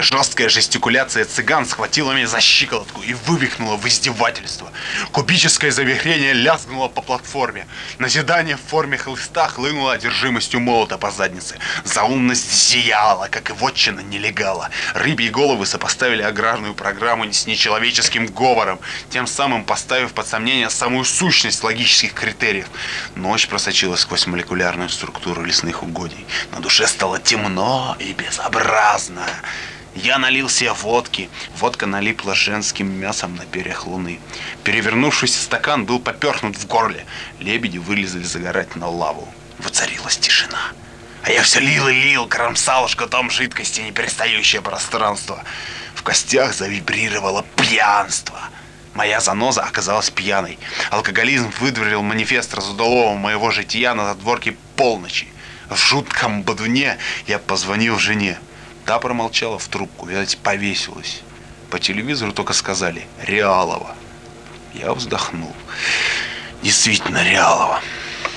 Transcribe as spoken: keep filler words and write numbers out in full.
Жесткая жестикуляция цыган схватила меня за щиколотку и вывихнула в издевательство. Кубическое завихрение лязгнуло по платформе. Назидание в форме хлыста хлынуло одержимостью молота по заднице. Заумность зияла, как и вотчина нелегала. Рыбьи головы сопоставили аграрную программу с нечеловеческим говором, тем самым поставив под сомнение самую сущность логических критериев. Ночь просочилась сквозь молекулярную структуру лесных угодий. На душе стало темно и безобразно. Я налил себе водки. Водка налипла женским мясом на перьях луны. Перевернувшийся стакан был поперхнут в горле. Лебеди вылезли загорать на лаву. Воцарилась тишина. А я все лил и лил, кромсал жгутом жидкости неперестающее пространство. В костях завибрировало пьянство. Моя заноза оказалась пьяной. Алкоголизм выдворил манифест разудалого моего жития на задворке полночи. В жутком бодуне я позвонил жене. Та промолчала в трубку, видать, повесилась. По телевизору только сказали «Реалова». Я вздохнул. Действительно, Реалова.